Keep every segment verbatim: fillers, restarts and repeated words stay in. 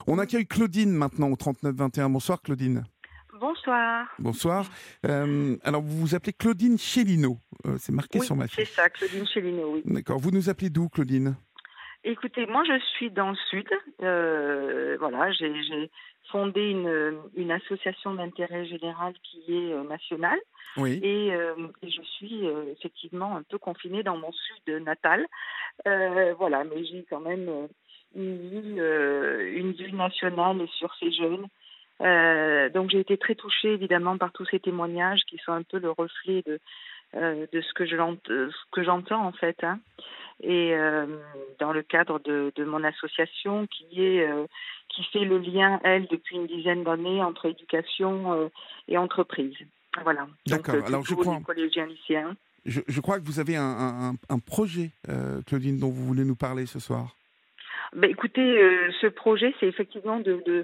On accueille Claudine maintenant au trente-neuf vingt et un. Bonsoir Claudine. Bonsoir. Bonsoir. Euh, alors vous vous appelez Claudine Chélino, euh, c'est marqué Oui, sur ma c'est fiche. ça, Claudine Chélino, oui. D'accord. Vous nous appelez d'où, Claudine? Écoutez, moi je suis dans le sud. Euh, voilà, j'ai j'ai fondé une, une association d'intérêt général qui est euh, nationale Oui. et, euh, et je suis euh, effectivement un peu confinée dans mon sud natal. Euh, voilà, mais j'ai quand même euh, une vue, euh, une vue nationale sur ces jeunes. Euh, donc j'ai été très touchée évidemment par tous ces témoignages qui sont un peu le reflet de euh, de ce que je l'ent- euh, ce que j'entends en fait, hein. Et euh, dans le cadre de, de mon association qui est euh, qui fait le lien, elle, depuis une dizaine d'années entre éducation euh, et entreprise. Voilà. Donc euh, D'accord. Alors je plutôt les crois, collégiens lycéens. je, je crois que vous avez un, un- un projet, euh, Claudine, dont vous voulez nous parler ce soir. Ben, écoutez, euh, ce projet, c'est effectivement de, de,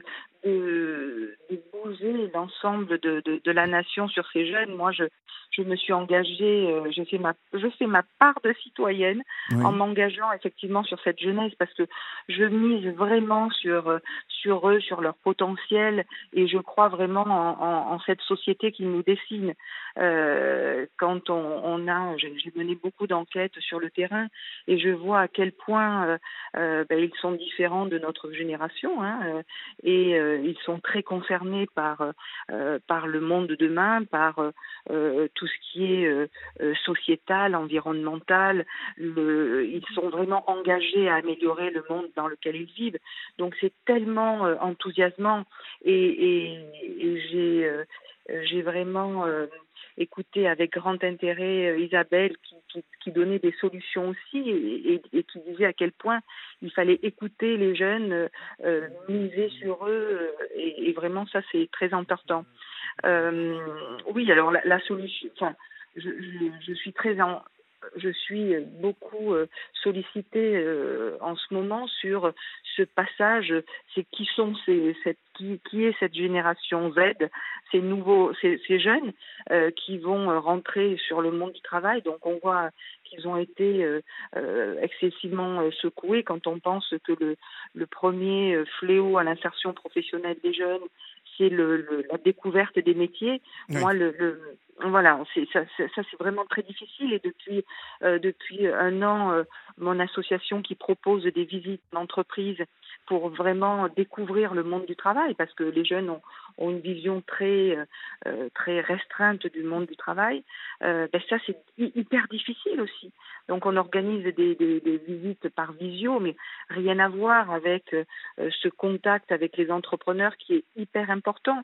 de, de bouger l'ensemble de, de, de la nation sur ces jeunes. Moi, je, je me suis engagée, euh, je fais ma, je fais ma part de citoyenne en Oui. m'engageant effectivement sur cette jeunesse parce que je mise vraiment sur, euh, sur eux, sur leur potentiel et je crois vraiment en, en, en cette société qui nous dessine. Euh, quand on, on a, j'ai j'ai mené beaucoup d'enquêtes sur le terrain et je vois à quel point euh, euh, ben, ils sont différents de notre génération, hein, euh, et euh, ils sont très concernés par euh, par le monde de demain, par euh, tout ce qui est euh, euh, sociétal, environnemental. Le, ils sont vraiment engagés à améliorer le monde dans lequel ils vivent. Donc c'est tellement euh, enthousiasmant et, et, et j'ai euh, j'ai vraiment euh, écouté avec grand intérêt euh, Isabelle qui, qui, qui donnait des solutions aussi et, et, et qui disait à quel point il fallait écouter les jeunes, euh, miser sur eux, euh, et, et vraiment ça c'est très important. Euh, oui, alors la, la solution, enfin, je, je, je suis très en, je suis beaucoup euh, sollicitée euh, en ce moment sur ce passage. C'est qui sont ces, cette, qui, qui est cette génération Z, ces nouveaux, ces, ces jeunes euh, qui vont rentrer sur le monde du travail. Donc on voit qu'ils ont été euh, euh, excessivement euh, secoués quand on pense que le, le premier euh, fléau à l'insertion professionnelle des jeunes, c'est le, le, la découverte des métiers. Oui. Moi, le, le voilà, c'est ça, ça, ça c'est vraiment très difficile. Et depuis euh, depuis un an, euh, mon association qui propose des visites d'entreprise pour vraiment découvrir le monde du travail, parce que les jeunes ont, ont une vision très euh, très restreinte du monde du travail. Euh, ben ça c'est hyper difficile aussi. Donc on organise des, des, des visites par visio, mais rien à voir avec euh, ce contact avec les entrepreneurs qui est hyper important.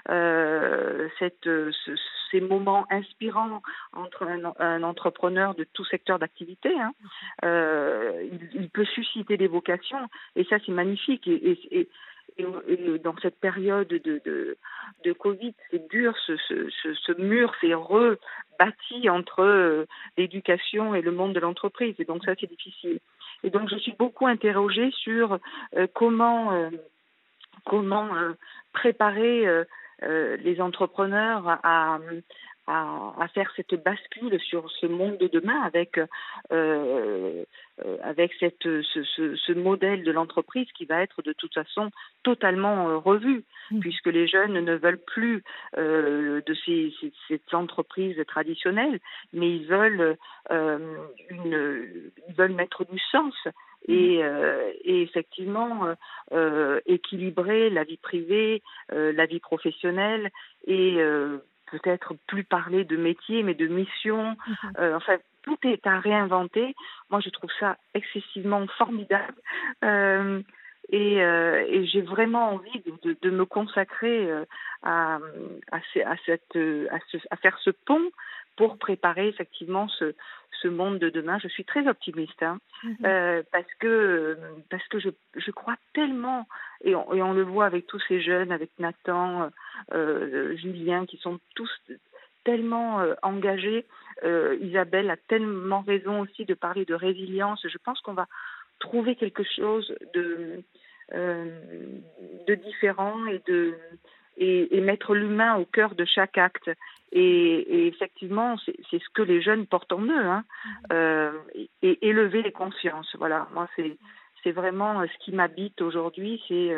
Euh, cette, ce, ces moments inspirants entre un, un entrepreneur de tout secteur d'activité, hein, euh, il, il peut susciter des vocations et ça c'est magnifique. Et, et, et, et, et dans cette période de, de, de Covid, c'est dur, ce, ce, ce, ce mur s'est rebâti entre euh, l'éducation et le monde de l'entreprise et donc ça c'est difficile. Et donc je suis beaucoup interrogée sur euh, comment euh, comment euh, préparer euh, euh, les entrepreneurs à, à, à faire cette bascule sur ce monde de demain avec euh, euh, avec cette ce, ce, ce modèle de l'entreprise qui va être de toute façon totalement euh, revu Mmh. puisque les jeunes ne veulent plus euh, de ces, ces, cette entreprise traditionnelle mais ils veulent euh, une, ils veulent mettre du sens Mmh. et, euh, et effectivement euh, euh, équilibrer la vie privée, euh, la vie professionnelle et euh, peut-être plus parler de métier mais de mission. Mmh. Euh, enfin, tout est à réinventer. Moi, je trouve ça excessivement formidable. Euh, et, euh, et j'ai vraiment envie de, de, de me consacrer euh, à, à, ce, à, cette, à, ce, à faire ce pont pour préparer effectivement ce, ce monde de demain. Je suis très optimiste, hein, Mmh. euh, parce que parce que je, je crois tellement, et on, et on le voit avec tous ces jeunes, avec Nathan, euh, Julien, qui sont tous tellement euh, engagés. Euh, Isabelle a tellement raison aussi de parler de résilience. Je pense qu'on va trouver quelque chose de euh, de différent et de et, et mettre l'humain au cœur de chaque acte. Et, et effectivement, c'est, c'est ce que les jeunes portent en eux, hein, euh, et, et élever les consciences. Voilà, moi c'est c'est vraiment ce qui m'habite aujourd'hui, c'est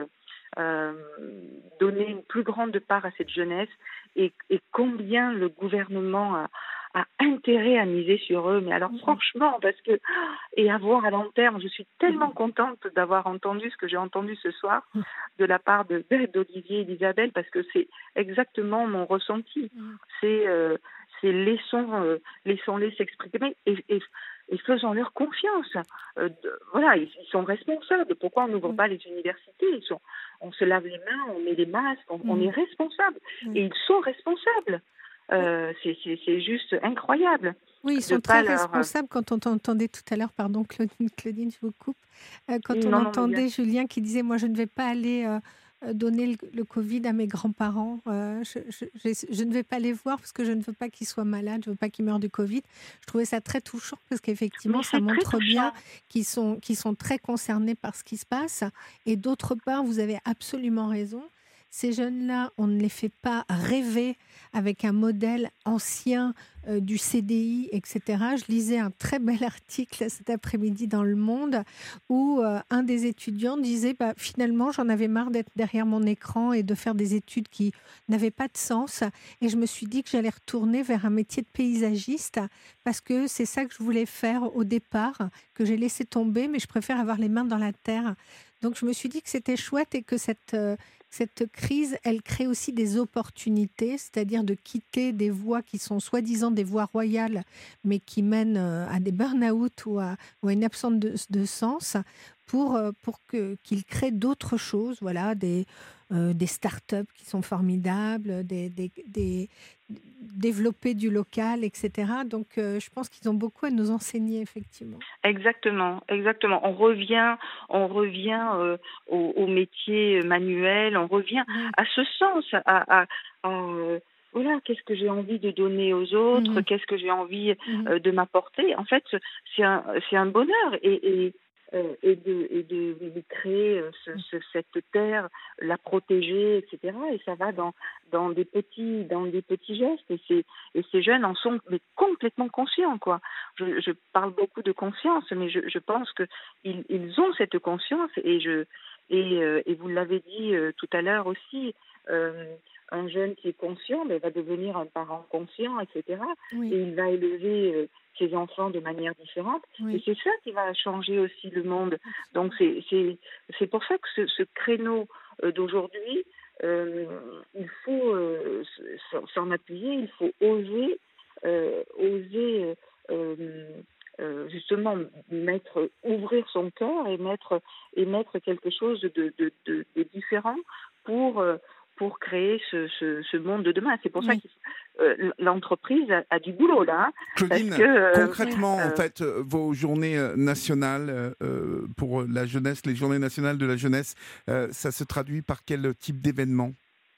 euh, donner une plus grande part à cette jeunesse et, et combien le gouvernement a, a intérêt à miser sur eux. Mais alors Mhm. franchement, parce que et à voir à long terme, je suis tellement contente d'avoir entendu ce que j'ai entendu ce soir Mhm. de la part de d'Olivier et d'Isabelle, parce que c'est exactement mon ressenti. Mhm. C'est euh, c'est laissons euh, laissons-les s'exprimer et, et, et faisons-leur confiance. Euh, de- voilà, ils, ils sont responsables. Pourquoi on n'ouvre Oui. pas les universités? Ils sont, on se lave les mains, on met les masques, on, on est Mhm. responsable. Oui. Et ils sont responsables. Oui. Euh, c'est c'est- c'est juste incroyable Oui, ils de sont très pas leur... euh, responsables. Quand on t'entendait tout à l'heure, pardon Claudine, Claudine, je vous coupe, Euh, quand on Non, non, mais bien. entendait Julien qui disait, moi je ne vais pas aller euh, euh, donner le, le Covid à mes grands-parents, euh, je, je- je- je ne vais pas les voir parce que je ne veux pas qu'ils soient malades, je ne veux pas qu'ils meurent du Covid. Je trouvais ça très touchant parce qu'effectivement, Mais ça c'est très montre bien touchant. qu'ils sont, qu'ils sont très concernés par ce qui se passe. Et d'autre part, vous avez absolument raison. Ces jeunes-là, on ne les fait pas rêver avec un modèle ancien euh, du C D I, et cetera. Je lisais un très bel article cet après-midi dans Le Monde où euh, un des étudiants disait bah, finalement, j'en avais marre d'être derrière mon écran et de faire des études qui n'avaient pas de sens. Et je me suis dit que j'allais retourner vers un métier de paysagiste parce que c'est ça que je voulais faire au départ, que j'ai laissé tomber, mais je préfère avoir les mains dans la terre. Donc je me suis dit que c'était chouette et que cette, euh, cette crise, elle crée aussi des opportunités, c'est-à-dire de quitter des voies qui sont soi-disant des voies royales, mais qui mènent euh, à des burn-out ou à, ou à une absence de, de sens, pour, euh, pour que, qu'ils créent d'autres choses, voilà, des, euh, des start-up qui sont formidables, des, des, des- développer du local, et cetera. Donc euh, je pense qu'ils ont beaucoup à nous enseigner, effectivement. Exactement, exactement. On revient, on revient euh, au, au métier manuel, on revient Oui. à ce sens, à, à, à, euh, voilà, qu'est-ce que j'ai envie de donner aux autres, Mhm. qu'est-ce que j'ai envie Mhm. euh, de m'apporter. En fait, c'est un, c'est un bonheur et, et, euh, et de, et de, de créer euh, ce, ce- cette terre, la protéger, et cetera. Et ça va dans, dans des petits, dans des petits gestes. Et, c'est, et ces jeunes en sont mais complètement conscients, quoi. Je, je parle beaucoup de conscience, mais je, je pense que ils, ils ont cette conscience et je et, euh, et vous l'avez dit euh, tout à l'heure aussi, euh, un jeune qui est conscient ben, va devenir un parent conscient, et cetera. Oui, Et il va élever euh, ses enfants de manière différente. Et oui, c'est ça qui va changer aussi le monde. Donc absolument. c'est c'est c'est pour ça que ce, ce créneau euh, d'aujourd'hui, euh, il faut euh, s- s'en appuyer, il faut oser, euh, oser. euh, euh, euh, justement mettre ouvrir son cœur et mettre et mettre quelque chose de, de, de, de différent pour euh, pour créer ce, ce, ce monde de demain. C'est pour ça Oui, que euh, l'entreprise a, a du boulot là, parce que Claudine, euh, oui. concrètement, en euh, fait, euh, vos journées euh, nationales euh, euh, pour la jeunesse, les journées nationales de la jeunesse, euh, ça se traduit par quel type d'événement?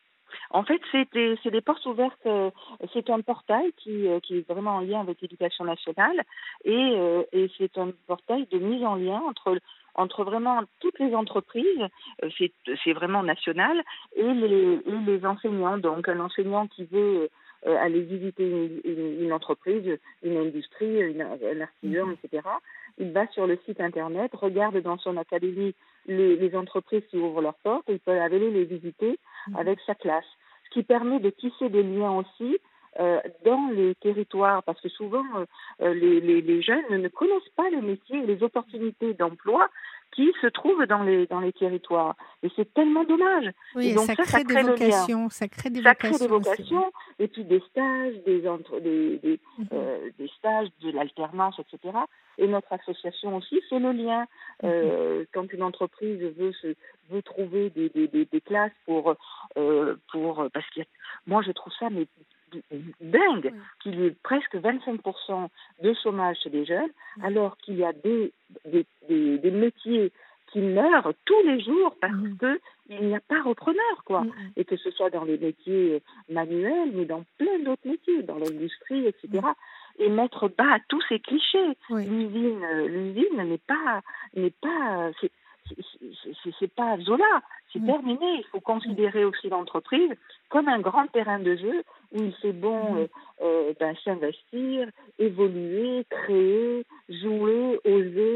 en fait, c'est des, c'est des portes ouvertes. euh, C'est un portail qui, euh, qui est vraiment en lien avec l'éducation nationale et, euh, et c'est un portail de mise en lien entre entre vraiment toutes les entreprises, euh, c'est, c'est vraiment national, et les, et les enseignants. Donc, un enseignant qui veut euh, aller visiter une, une, une entreprise, une industrie, une, un artisan, Mhm. et cetera, il va sur le site internet, regarde dans son académie les, les entreprises qui ouvrent leurs portes, et il peut aller les visiter Mhm. avec sa classe, ce qui permet de tisser des liens aussi euh, dans les territoires, parce que souvent euh, les, les, les jeunes ne connaissent pas les métiers et les opportunités d'emploi qui se trouvent dans les, dans les territoires. Et c'est tellement dommage. Oui, Et et donc ça ça, ça crée des crée le lien. vocations, ça crée des Ça crée des vocations aussi, oui. vocations, et puis des stages, des, entre, des, des, Mhm. euh, des stages, de l'alternance, et cetera. Et notre association aussi fait le lien. Mhm. Euh, quand une entreprise veut, se, veut trouver des, des, des, des classes pour, euh, pour... Parce que moi, je trouve ça mais, dingue Oui. qu'il y ait presque vingt-cinq pour cent de chômage chez les jeunes, Mhm. alors qu'il y a des, des, des, des métiers qui meurent tous les jours parce Mhm. que il n'y a pas repreneur, quoi. Mhm. Et que ce soit dans les métiers manuels, mais dans plein d'autres métiers, dans l'industrie, Oui. et cetera. Et mettre bas à tous ces clichés. Oui. L'usine, euh, l'usine n'est pas, n'est pas, c'est, c'est, c'est- c'est pas Zola. C'est Oui. terminé. Il faut Oui. considérer aussi l'entreprise comme un grand terrain de jeu où il fait bon Mhm. euh, euh, ben, s'investir, évoluer, créer, jouer, oser.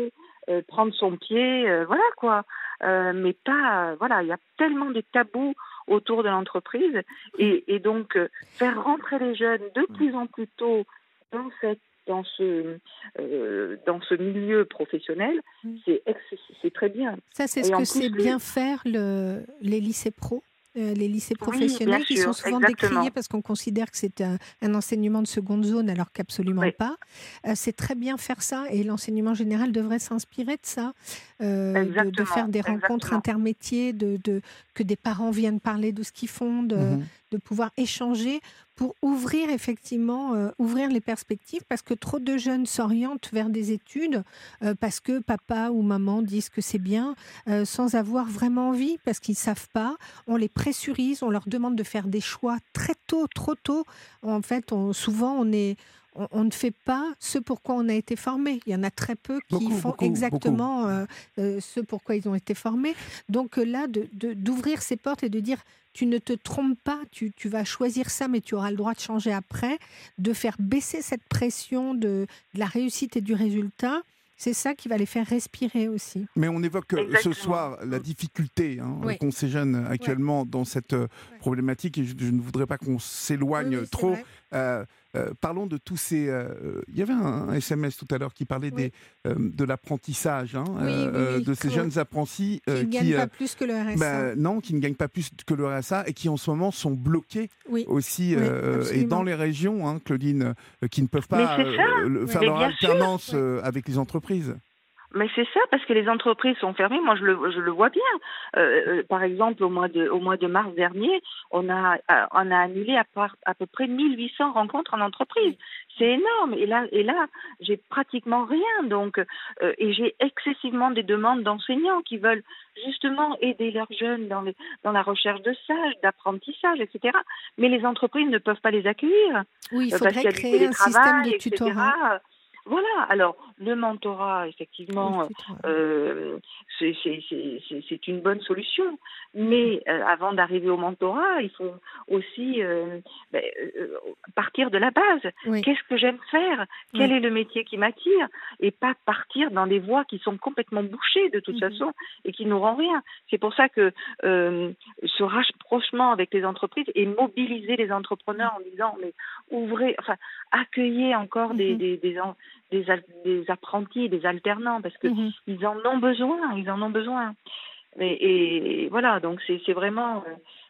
euh, prendre son pied, euh, voilà quoi. Euh, mais pas, euh, voilà, il y a tellement de tabous autour de l'entreprise et, et donc euh, faire rentrer les jeunes de plus en plus tôt dans cette dans ce euh, dans ce milieu professionnel, c'est ex- c'est très bien. Ça, c'est ce Et en que plus, sait les... bien faire le, les lycées pro. Euh, les lycées oui, bien professionnels qui sont sûr, souvent exactement. décriés parce qu'on considère que c'est un, un enseignement de seconde zone alors qu'absolument Oui. pas. Euh, c'est très bien faire ça et l'enseignement général devrait s'inspirer de ça, euh, de, de faire des rencontres exactement. intermétiers, de, de, que des parents viennent parler de ce qu'ils font, de, Mhm. de pouvoir échanger pour ouvrir effectivement, euh, ouvrir les perspectives parce que trop de jeunes s'orientent vers des études euh, parce que papa ou maman disent que c'est bien euh, sans avoir vraiment envie parce qu'ils ne savent pas. On les pressurise, on leur demande de faire des choix très tôt, trop tôt. En fait, on, souvent, on, est, on, on ne fait pas ce pour quoi on a été formé. Il y en a très peu qui Beaucoup, font beaucoup, exactement euh, euh, ce pour quoi ils ont été formés. Donc euh, là, de, de, d'ouvrir ces portes et de dire tu ne te trompes pas, tu, tu vas choisir ça, mais tu auras le droit de changer après, de faire baisser cette pression de, de la réussite et du résultat. C'est ça qui va les faire respirer aussi. Mais on évoque Exactement. ce soir la difficulté hein, Oui. qu'ont ces jeunes actuellement oui. dans cette oui. problématique et je, je ne voudrais pas qu'on s'éloigne oui, oui, trop. Euh, euh, parlons de tous ces... Euh, il y avait un, un S M S tout à l'heure qui parlait oui. des, euh, de l'apprentissage, hein, oui, euh, oui, oui. de ces Quand, jeunes apprentis qui ne euh, gagnent qui, pas plus que le R S A. Bah, non, qui ne gagnent pas plus que le R S A et qui en ce moment sont bloqués oui. aussi oui, euh, et dans les régions, hein, Claudine, euh, qui ne peuvent pas Mais c'est ça. euh, faire Mais leur bien alternance sûr. euh, avec les entreprises. Mais c'est ça, parce que les entreprises sont fermées. Moi, je le, je le vois bien. Euh, euh, par exemple, au mois de, au mois de mars dernier, on a, euh, on a annulé à, part, à peu près mille huit cents rencontres en entreprise. C'est énorme. Et là, et là, j'ai pratiquement rien. Donc, euh, et j'ai excessivement des demandes d'enseignants qui veulent justement aider leurs jeunes dans, les, dans la recherche de stages, d'apprentissage, et cetera. Mais les entreprises ne peuvent pas les accueillir. Oui, il euh, parce faudrait qu'il y a créer un système de et tutorat. cetera. Voilà, alors le mentorat, effectivement, euh, c'est, c'est, c'est, c'est, c'est une bonne solution. Mais euh, avant d'arriver au mentorat, il faut aussi euh, ben, euh, partir de la base. Oui. Qu'est-ce que j'aime faire? Quel Oui. est le métier qui m'attire? Et pas partir dans des voies qui sont complètement bouchées de toute mm-hmm. façon et qui n'auront rien. C'est pour ça que euh, ce rapprochement avec les entreprises et mobiliser les entrepreneurs en disant mais ouvrez, enfin accueillez encore mm-hmm. des, des, des, des, des apprentis, des alternants parce que mm-hmm. ils en ont besoin, ils en ont besoin. Et, et voilà, donc c'est, c'est vraiment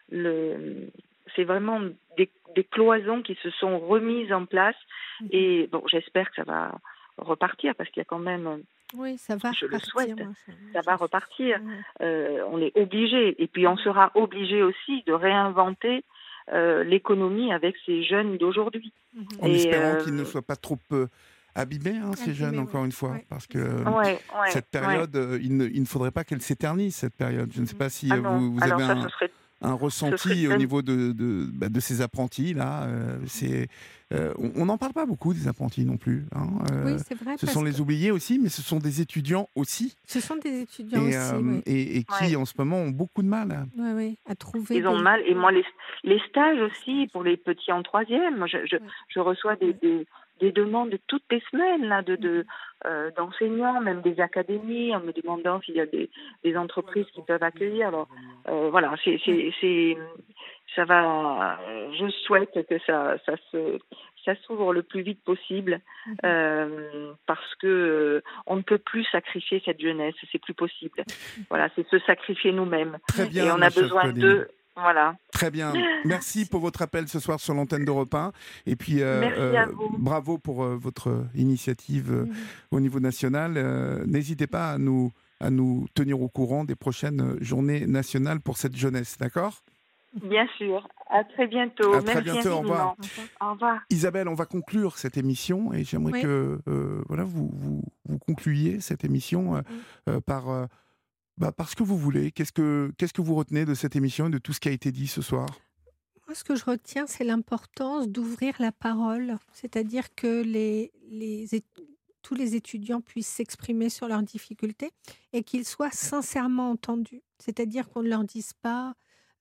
le, c'est vraiment des, des cloisons qui se sont remises en place mm-hmm. et bon, j'espère que ça va repartir parce qu'il y a quand même. Oui, ça va je repartir. le souhaite. Moi, ça, ça va repartir. Ouais. Euh, on est obligé. Et puis on sera obligé aussi de réinventer euh, l'économie avec ces jeunes d'aujourd'hui. Mm-hmm. En et, espérant euh, qu'ils ne soient pas trop euh, abîmés, hein, ces abîmés, jeunes, ouais. encore une fois. Ouais. Parce que ouais, ouais, cette période, ouais. euh, il, ne, il ne faudrait pas qu'elle s'éternise, cette période. Je ne sais pas si ah euh, non. vous, vous Alors avez ça, un... ce serait... un ressenti au niveau de, de, bah, de ces apprentis là. Euh, c'est, euh, on n'en parle pas beaucoup des apprentis non plus. Hein. Euh, oui, c'est vrai. Ce sont les oubliés aussi, mais ce sont des étudiants aussi. Ce sont des étudiants et, aussi, euh, oui. et, et qui ouais. en ce moment ont beaucoup de mal. Oui, oui, à trouver. Ils ont des... mal. Et moi, les, les stages aussi pour les petits en troisième. Moi, je, je, ouais. je reçois des, ouais. des, des demandes toutes les semaines là, de, de, euh, d'enseignants, même des académies, en me demandant s'il y a des, des entreprises qui peuvent accueillir. Alors, euh, voilà, c'est, c'est, c'est, ça va. Je souhaite que ça, ça se, ça s'ouvre le plus vite possible, mm-hmm. euh, parce que euh, on ne peut plus sacrifier cette jeunesse, c'est plus possible. Voilà, c'est se sacrifier nous-mêmes. Très bien, et on a besoin d'eux. Voilà. Très bien. Merci pour votre appel ce soir sur l'antenne d'Europe un. Et puis, euh, Merci euh, à vous. bravo pour euh, votre initiative euh, mmh. au niveau national. Euh, n'hésitez pas à nous, à nous tenir au courant des prochaines journées nationales pour cette jeunesse, d'accord ? Bien sûr. À très bientôt. À très Merci bientôt. Au revoir. Au revoir. Isabelle, on va conclure cette émission et j'aimerais oui. que euh, voilà, vous, vous, vous concluiez cette émission euh, mmh. euh, par... Euh, Bah parce que vous voulez. Qu'est-ce que, qu'est-ce que vous retenez de cette émission et de tout ce qui a été dit ce soir ? Moi, ce que je retiens, c'est l'importance d'ouvrir la parole. C'est-à-dire que les, les, tous les étudiants puissent s'exprimer sur leurs difficultés et qu'ils soient sincèrement entendus. C'est-à-dire qu'on ne leur dise pas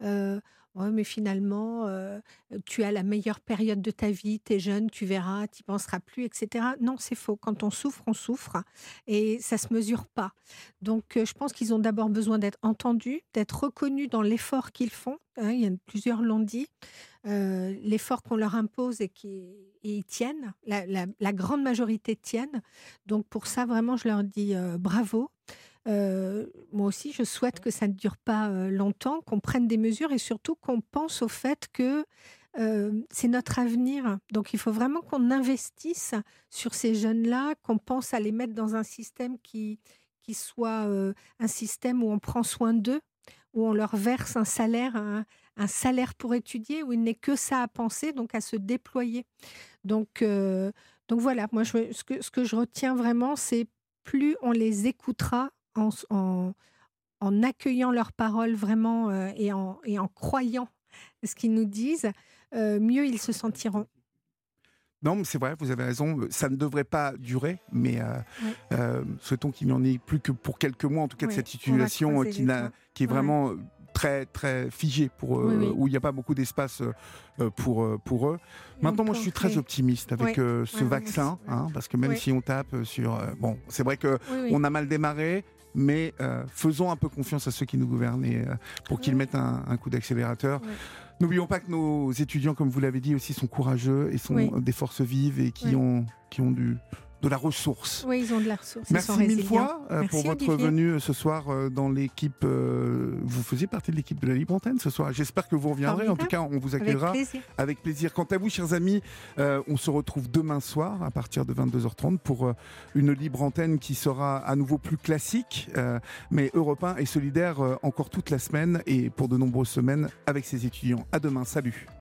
Euh, Ouais, mais finalement, euh, tu as la meilleure période de ta vie, tu es jeune, tu verras, tu n'y penseras plus, et cetera. Non, c'est faux. Quand on souffre, on souffre et ça ne se mesure pas. Donc, euh, je pense qu'ils ont d'abord besoin d'être entendus, d'être reconnus dans l'effort qu'ils font. Hein, il y a plusieurs l'ont dit. Euh, l'effort qu'on leur impose et qui et ils tiennent. La, la, la grande majorité tiennent. Donc, pour ça, vraiment, je leur dis euh, bravo. Euh, moi aussi, je souhaite que ça ne dure pas euh, longtemps, qu'on prenne des mesures et surtout qu'on pense au fait que euh, c'est notre avenir. Donc, il faut vraiment qu'on investisse sur ces jeunes-là, qu'on pense à les mettre dans un système qui, qui soit euh, un système où on prend soin d'eux, où on leur verse un salaire, un, un salaire pour étudier, où il n'est que ça à penser, donc à se déployer. Donc, euh, donc voilà, moi, je, ce, que, ce que je retiens vraiment, c'est plus on les écoutera, En, en, en accueillant leurs paroles vraiment euh, et, en, et en croyant ce qu'ils nous disent, euh, mieux ils se sentiront. Non, mais c'est vrai, vous avez raison, ça ne devrait pas durer, mais euh, Ouais. euh, souhaitons qu'il n'y en ait plus que pour quelques mois, en tout cas, Ouais, de cette on va situation croiser qui, les n'a, doigts. qui est Ouais. vraiment très, très figée, pour, euh, Oui, oui. où il n'y a pas beaucoup d'espace euh, pour, euh, pour eux. Et Maintenant, on moi, peut je suis en très créer. optimiste avec Ouais. euh, ce Ouais, moi vaccin, aussi, ouais. hein, parce que même Ouais. si on tape sur... euh, bon, c'est vrai qu'on Oui, oui. a mal démarré, mais euh, faisons un peu confiance à ceux qui nous gouvernent et, euh, pour qu'ils Ouais. mettent un, un coup d'accélérateur. Ouais. N'oublions pas que nos étudiants, comme vous l'avez dit, aussi sont courageux et sont Oui. des forces vives et qui Oui. ont, qui ont du, de la ressource. Oui, ils ont de la ressource. Ils Merci sont mille résilients. fois euh, pour Merci, votre Olivier. venue ce soir euh, dans l'équipe. Euh, vous faisiez partie de l'équipe de la Libre Antenne ce soir. J'espère que vous reviendrez. En tout cas, on vous Avec accueillera plaisir. avec plaisir. Quant à vous, chers amis, euh, on se retrouve demain soir à partir de vingt-deux heures trente pour euh, une Libre Antenne qui sera à nouveau plus classique, euh, mais Europe un et solidaire euh, encore toute la semaine et pour de nombreuses semaines avec ses étudiants. À demain. Salut.